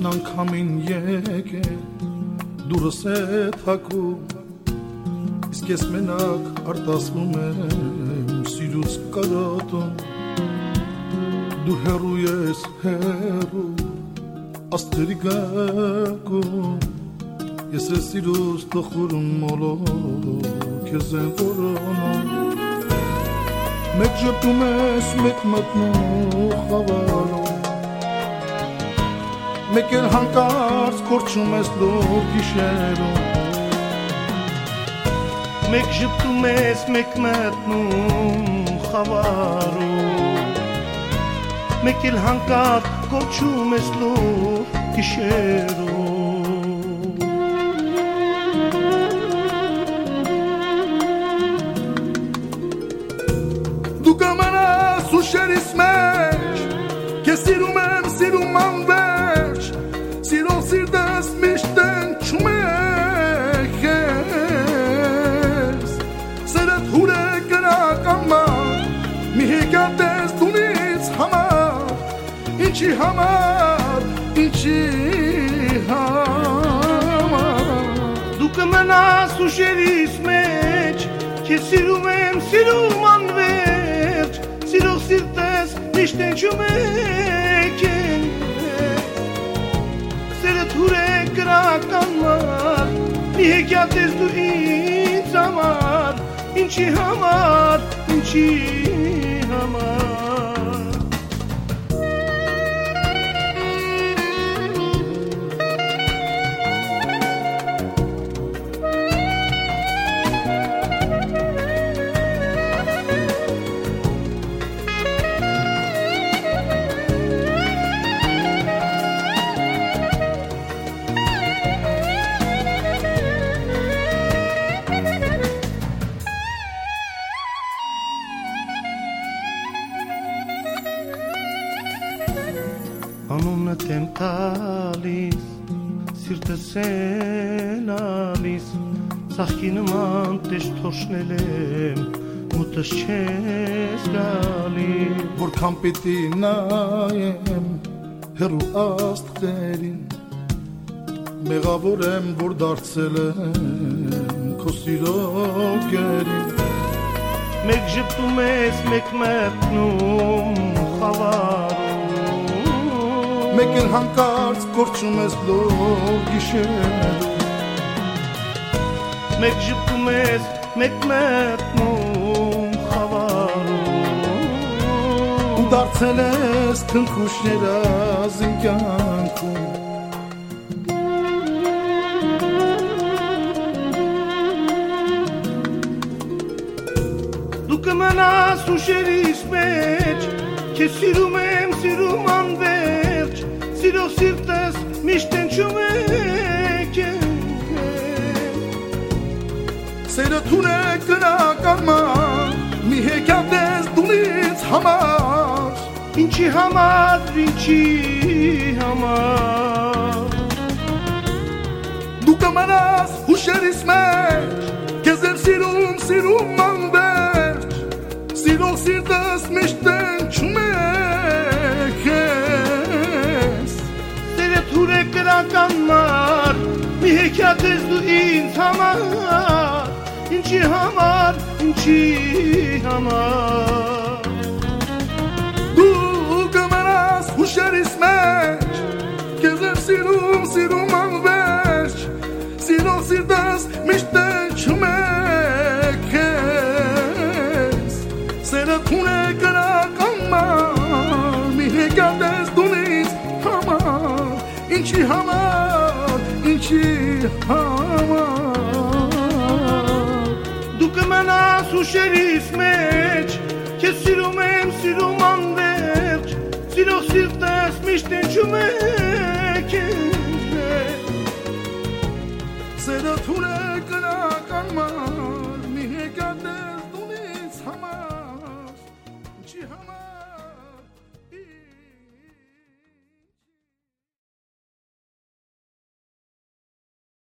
Հիշն անգամին եկ է դուրս է թակում Իսկ ես մենակ արտասվում եմ սիրուց կարոտում Դու հեռու ես հեռու աստղերի գակում Ես ես սիրուց տխուրում մոլոք ես են որոնում Մեկ ժպտում ես, մեկ մտնում խավարում Մեկ էլ հանկարծ կորչում ես լոր գիշերում Մեկ ժպտում ես, մեկ մտնում խավարում Մեկ էլ հանկարծ կորչում ես լոր գիշերում Դու կմնաս ուշերիս մեջ Կես սիրում եմ, սիրում անվերջ Սիրով սիրտս միշտ ընչում է քեզ Սերդ հուր է կրականման Մի հեկատես դունից համար Ինչի համար, ինչի համար Դու կմնաս ուշերիս մեջ Կես սիրում եմ, սիրում անվերջ Սիրով սիրտես միշտ ընչում է քեզ Սերդ հուր է կրականման Մի հեկյատ ես դու ինձ համար Ինչի համար, ինչի համար Անունդ եմ տալիս, սիրտս են ալիս Սաղկի նման տեշ թոշնել եմ, մուտս չես գալիս Որքան պիտի նայեմ հեռու աստղերին Մեղավոր եմ, որ դարձել եմ քո սիրո գերին Մեկ ժպտում ես, մեկ մտնում խավարում Մեկ էլ հանկարծ կորչում ես լոր գիշերում Մեկ ժպտում ես, մեկ մտնում խավարում Ու դարձել ես քնքուշ երազին կյանքում Դու կմնաս ուշերիս մեջ Քեզ սիրում եմ, սիրում անվերջ Սիրով սիրտս միշտ ընչում է քեզ Սերդ հուր է կրականման Մի հեկյատ ես դունից համար Ինչի համար, ինչի համար Դու կմնաս հուշերիս մեջ Քեզ եմ սիրում, սիրում անվերջ Սիրով սիրտս միշտ ընչում է քեզ Սերդ հուր է կրականմար Մի հեկյատ ես դու ինձ համար Ինչի համար, ինչի համար Դու կմնաս հուշերիս մեջ Քեզ եմ սիրում, սիրում անվերջ Սիրով սիրտս միշտ ընչում է քեզ Սերդ հուր է կրականման Մի հեկյատ ես դունից համար Ինչի համար, ինչի համար Դու կմնաս ուշերիս մեջ Քեզ սիրում եմ, սիրում անվերջ Սիրով սիրտս միշտ ընչում է քեզ Սերդ հուր է